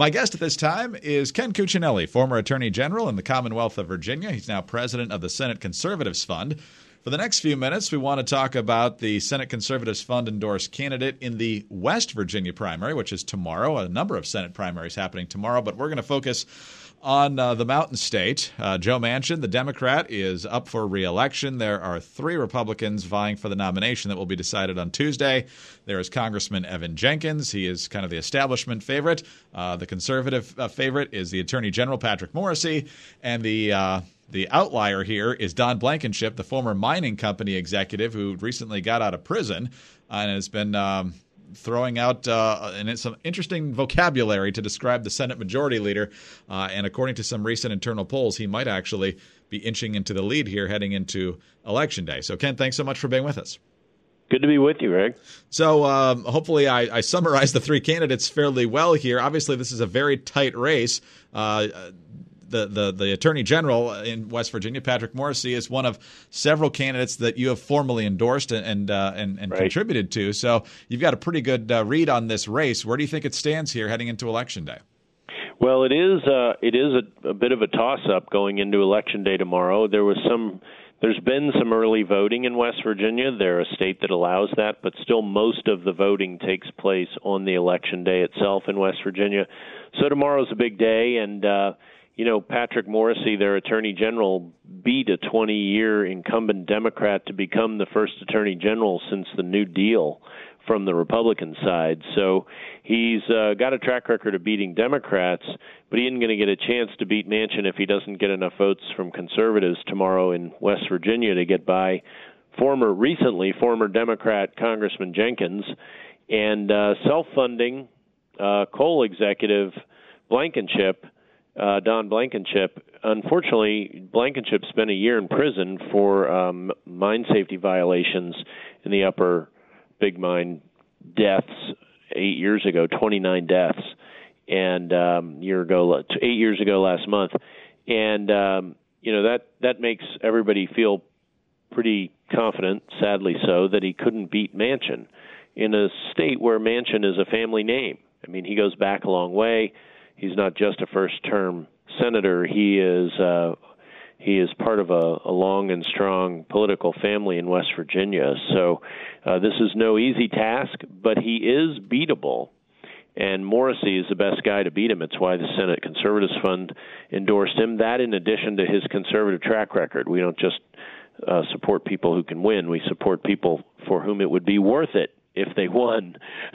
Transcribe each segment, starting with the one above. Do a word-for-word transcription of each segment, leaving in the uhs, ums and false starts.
My guest at this time is Ken Cuccinelli, former Attorney General in the Commonwealth of Virginia. He's now president of the Senate Conservatives Fund. For the next few minutes, we want to talk about the Senate Conservatives Fund endorsed candidate in the West Virginia primary, which is tomorrow. A number of Senate primaries happening tomorrow, but we're going to focus on uh, the Mountain State. Uh, Joe Manchin, the Democrat, is up for re-election. There are three Republicans vying for the nomination that will be decided on Tuesday. There is Congressman Evan Jenkins. He is kind of the establishment favorite. Uh, the conservative uh, favorite is the Attorney General, Patrick Morrisey. And the uh, the outlier here is Don Blankenship, the former mining company executive who recently got out of prison and has been um, – throwing out uh, and some interesting vocabulary to describe the Senate Majority Leader. Uh, and according to some recent internal polls, he might actually be inching into the lead here heading into Election Day. So, Ken, thanks so much for being with us. Good to be with you, Rick. So um, hopefully I, I summarized the three candidates fairly well here. Obviously, this is a very tight race. Uh, The, the the Attorney General in West Virginia, Patrick Morrisey, is one of several candidates that you have formally endorsed and and uh, and, and right. contributed to. So you've got a pretty good uh, read on this race. Where do you think it stands here heading into Election Day? Well, it is uh, it is a, a bit of a toss-up going into Election Day tomorrow. There was some. There's been some early voting in West Virginia. They're a state that allows that, but still most of the voting takes place on the Election Day itself in West Virginia. So tomorrow's a big day, and uh, you know, Patrick Morrisey, their Attorney General, beat a twenty-year incumbent Democrat to become the first Attorney General since the New Deal from the Republican side. So he's uh, got a track record of beating Democrats, but he isn't going to get a chance to beat Manchin if he doesn't get enough votes from conservatives tomorrow in West Virginia to get by former, recently former Democrat Congressman Jenkins and uh, self-funding uh, coal executive Blankenship. Uh, Don Blankenship. Unfortunately, Blankenship spent a year in prison for um, mine safety violations in the upper Big Mine deaths eight years ago, twenty-nine deaths, and um, year ago, eight years ago last month. And, um, you know, that, that makes everybody feel pretty confident, sadly so, that he couldn't beat Manchin in a state where Manchin is a family name. I mean, he goes back a long way. He's not just a first-term senator. He is uh, he is part of a, a long and strong political family in West Virginia. So uh, this is no easy task, but he is beatable. And Morrisey is the best guy to beat him. It's why the Senate Conservatives Fund endorsed him. That in addition to his conservative track record. We don't just uh, support people who can win. We support people for whom it would be worth it if they won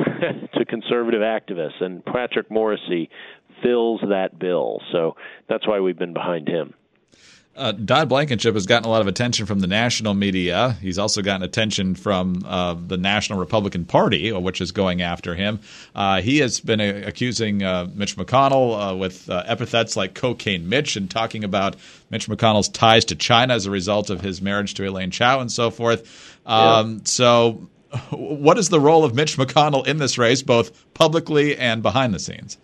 to conservative activists. And Patrick Morrisey fills that bill. So that's why we've been behind him. Uh, Don Blankenship has gotten a lot of attention from the national media. He's also gotten attention from uh, the National Republican Party, which is going after him. Uh, he has been uh, accusing uh, Mitch McConnell uh, with uh, epithets like Cocaine Mitch and talking about Mitch McConnell's ties to China as a result of his marriage to Elaine Chao and so forth. Um, yeah. So what is the role of Mitch McConnell in this race, both publicly and behind the scenes?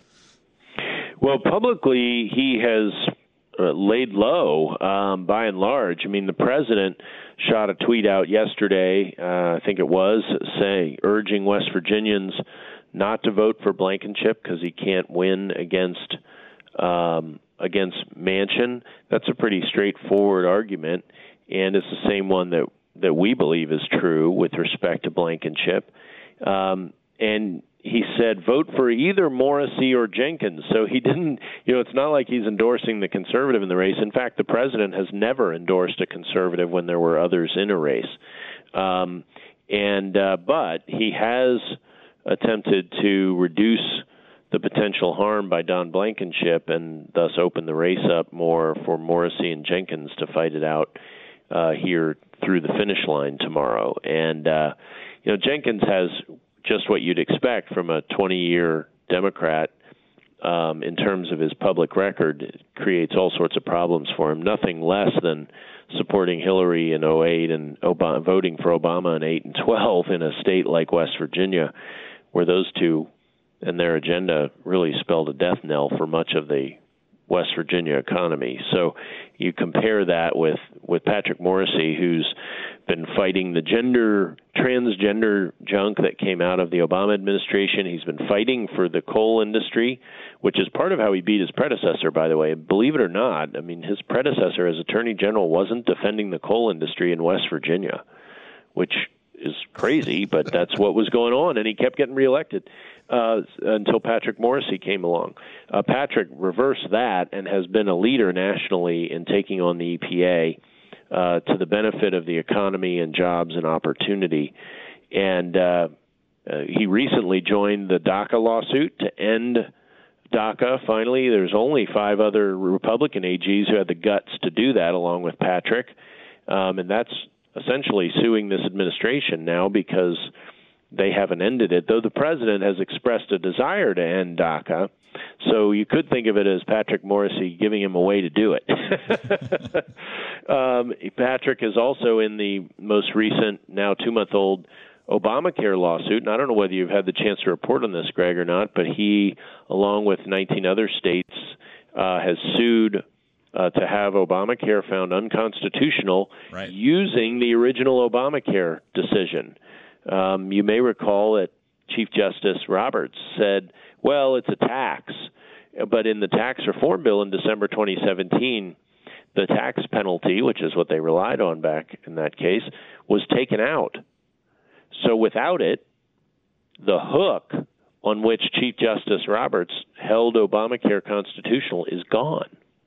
Well, publicly, he has uh, laid low, um, by and large. I mean, the president shot a tweet out yesterday, uh, I think it was, saying, urging West Virginians not to vote for Blankenship because he can't win against um, against Manchin. That's a pretty straightforward argument, and it's the same one that, that we believe is true with respect to Blankenship. Um, and he said, vote for either Morrisey or Jenkins. So he didn't, you know, it's not like he's endorsing the conservative in the race. In fact, the president has never endorsed a conservative when there were others in a race. Um, and, uh, but he has attempted to reduce the potential harm by Don Blankenship and thus open the race up more for Morrisey and Jenkins to fight it out uh, here through the finish line tomorrow. And, uh, you know, Jenkins has just what you'd expect from a twenty-year Democrat um, in terms of his public record. It creates all sorts of problems for him, nothing less than supporting Hillary in oh eight and Obama, voting for Obama in eight and twelve in a state like West Virginia, where those two and their agenda really spelled a death knell for much of the West Virginia economy. So you compare that with, with Patrick Morrisey, who's been fighting the gender, transgender junk that came out of the Obama administration. He's been fighting for the coal industry, which is part of how he beat his predecessor, by the way. Believe it or not, I mean, his predecessor as Attorney General wasn't defending the coal industry in West Virginia, which is crazy, but that's what was going on, and he kept getting reelected uh, until Patrick Morrisey came along. Uh, Patrick reversed that and has been a leader nationally in taking on the E P A uh, to the benefit of the economy and jobs and opportunity. And uh, uh, he recently joined the DACA lawsuit to end DACA. Finally, there's only five other Republican A Gs who had the guts to do that, along with Patrick, um, and that's essentially suing this administration now because they haven't ended it, though the president has expressed a desire to end DACA. So you could think of it as Patrick Morrisey giving him a way to do it. um, Patrick is also in the most recent, now two-month-old Obamacare lawsuit, and I don't know whether you've had the chance to report on this, Greg, or not, but he, along with nineteen other states, uh, has sued Uh, to have Obamacare found unconstitutional right. using the original Obamacare decision. Um, you may recall that Chief Justice Roberts said, well, it's a tax. But in the tax reform bill in December twenty seventeen, the tax penalty, which is what they relied on back in that case, was taken out. So without it, the hook on which Chief Justice Roberts held Obamacare constitutional is gone.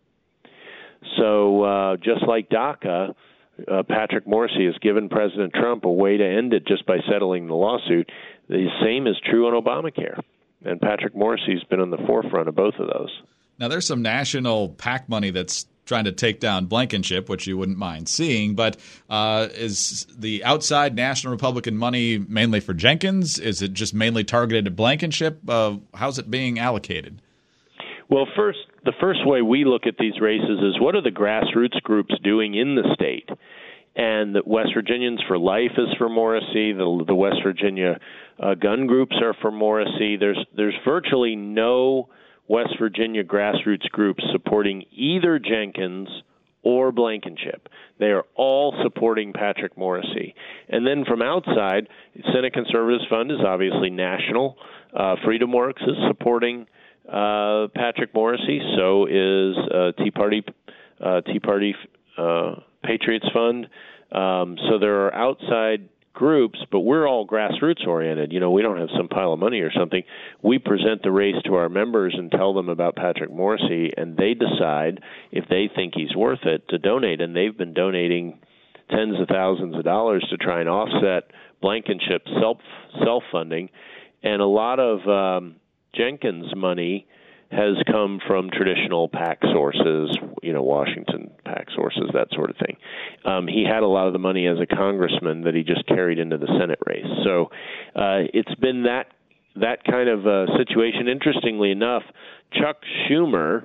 So uh, just like DACA, uh, Patrick Morrisey has given President Trump a way to end it just by settling the lawsuit. The same is true on Obamacare. And Patrick Morrisey's been on the forefront of both of those. Now, there's some national PAC money that's trying to take down Blankenship, which you wouldn't mind seeing. But uh, is the outside national Republican money mainly for Jenkins? Is it just mainly targeted at Blankenship? Uh, how's it being allocated? Well, first, the first way we look at these races is what are the grassroots groups doing in the state? And the West Virginians for Life is for Morrisey. The, the West Virginia uh, gun groups are for Morrisey. There's there's virtually no West Virginia grassroots groups supporting either Jenkins or Blankenship. They are all supporting Patrick Morrisey. And then from outside, Senate Conservatives Fund is obviously national. Uh, Freedom Works is supporting Uh, Patrick Morrisey. So is uh, Tea Party, uh, Tea Party uh, Patriots Fund. Um, so there are outside groups, but we're all grassroots oriented. You know, we don't have some pile of money or something. We present the race to our members and tell them about Patrick Morrisey, and they decide if they think he's worth it to donate. And they've been donating tens of thousands of dollars to try and offset Blankenship's self self funding, and a lot of um, Jenkins' money has come from traditional PAC sources, you know, Washington PAC sources, that sort of thing. Um, he had a lot of the money as a congressman that he just carried into the Senate race. So uh, it's been that that kind of uh, situation. Interestingly enough, Chuck Schumer,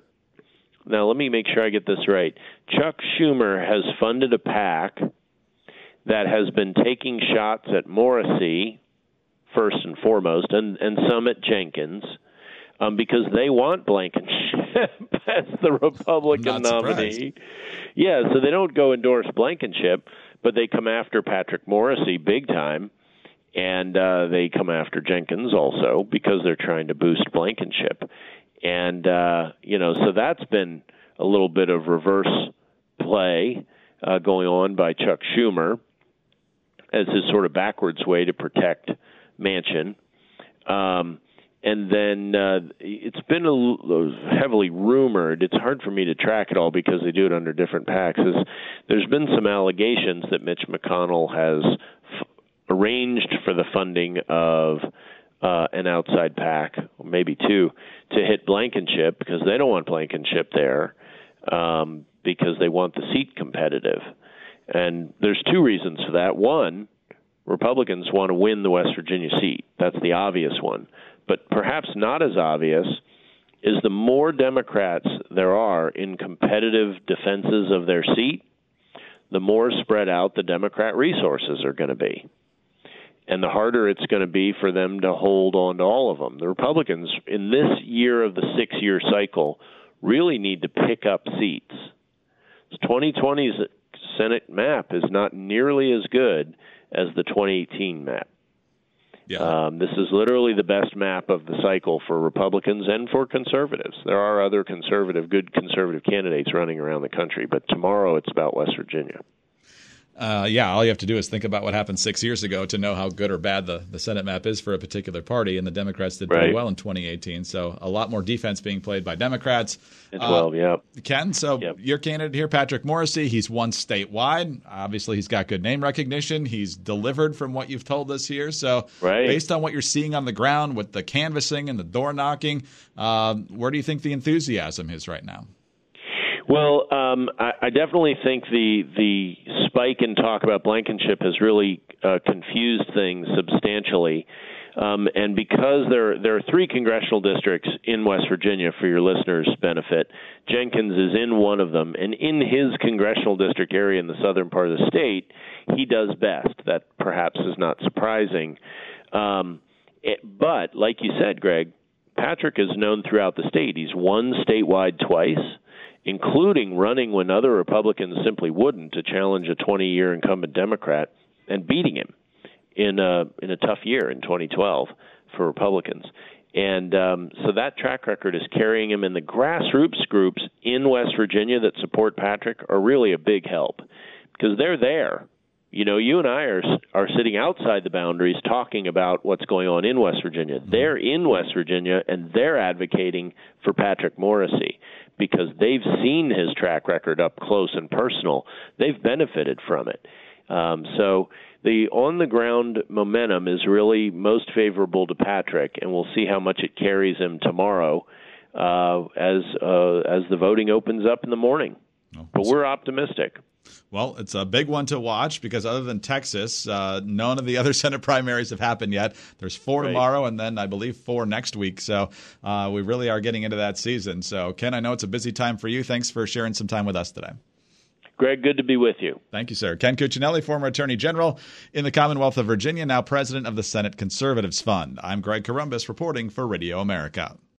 now let me make sure I get this right, Chuck Schumer has funded a PAC that has been taking shots at Morrisey, first and foremost, and, and some at Jenkins, um, because they want Blankenship as the Republican nominee. Yeah, so they don't go endorse Blankenship, but they come after Patrick Morrisey big time, and uh, they come after Jenkins also because they're trying to boost Blankenship. And, uh, you know, so that's been a little bit of reverse play uh, going on by Chuck Schumer as his sort of backwards way to protect Manchin. Um, and then uh, it's been a, heavily rumored. It's hard for me to track it all because they do it under different PACs. Is there's been some allegations that Mitch McConnell has f- arranged for the funding of uh, an outside PAC, or maybe two, to hit Blankenship because they don't want Blankenship there um, because they want the seat competitive. And there's two reasons for that. One, Republicans want to win the West Virginia seat. That's the obvious one. But perhaps not as obvious is the more Democrats there are in competitive defenses of their seat, the more spread out the Democrat resources are going to be. And the harder it's going to be for them to hold on to all of them. The Republicans, in this year of the six-year cycle, really need to pick up seats. twenty twenty's Senate map is not nearly as good as the twenty eighteen map. Yeah. Um, this is literally the best map of the cycle for Republicans and for conservatives. There are other conservative, good conservative candidates running around the country, but tomorrow it's about West Virginia. Uh, yeah, all you have to do is think about what happened six years ago to know how good or bad the, the Senate map is for a particular party, and the Democrats did pretty right. well in twenty eighteen. So a lot more defense being played by Democrats. As well, uh, yeah. Ken, so yep. your candidate here, Patrick Morrisey, he's won statewide. Obviously, he's got good name recognition. He's delivered from what you've told us here. So right. based on what you're seeing on the ground with the canvassing and the door knocking, um, where do you think the enthusiasm is right now? Well, um, I, I definitely think the the spike in talk about Blankenship has really uh, confused things substantially. Um, and because there there are three congressional districts in West Virginia, for your listeners' benefit, Jenkins is in one of them. And in his congressional district area in the southern part of the state, he does best. That perhaps is not surprising. Um, it, but like you said, Greg, Patrick is known throughout the state. He's won statewide twice, including running when other Republicans simply wouldn't to challenge a twenty-year incumbent Democrat and beating him in a, in a tough year in twenty twelve for Republicans. And um, so that track record is carrying him, and the grassroots groups in West Virginia that support Patrick are really a big help because they're there. You know, you and I are are sitting outside the boundaries talking about what's going on in West Virginia. They're in West Virginia, and they're advocating for Patrick Morrisey because they've seen his track record up close and personal. They've benefited from it. Um, so the on-the-ground momentum is really most favorable to Patrick, and we'll see how much it carries him tomorrow uh, as uh, as the voting opens up in the morning. Oh, but we're optimistic. Well, it's a big one to watch because other than Texas, uh, none of the other Senate primaries have happened yet. There's four right. tomorrow and then I believe four next week. So uh, we really are getting into that season. So, Ken, I know it's a busy time for you. Thanks for sharing some time with us today. Greg, good to be with you. Thank you, sir. Ken Cuccinelli, former Attorney General in the Commonwealth of Virginia, now president of the Senate Conservatives Fund. I'm Greg Corombos reporting for Radio America.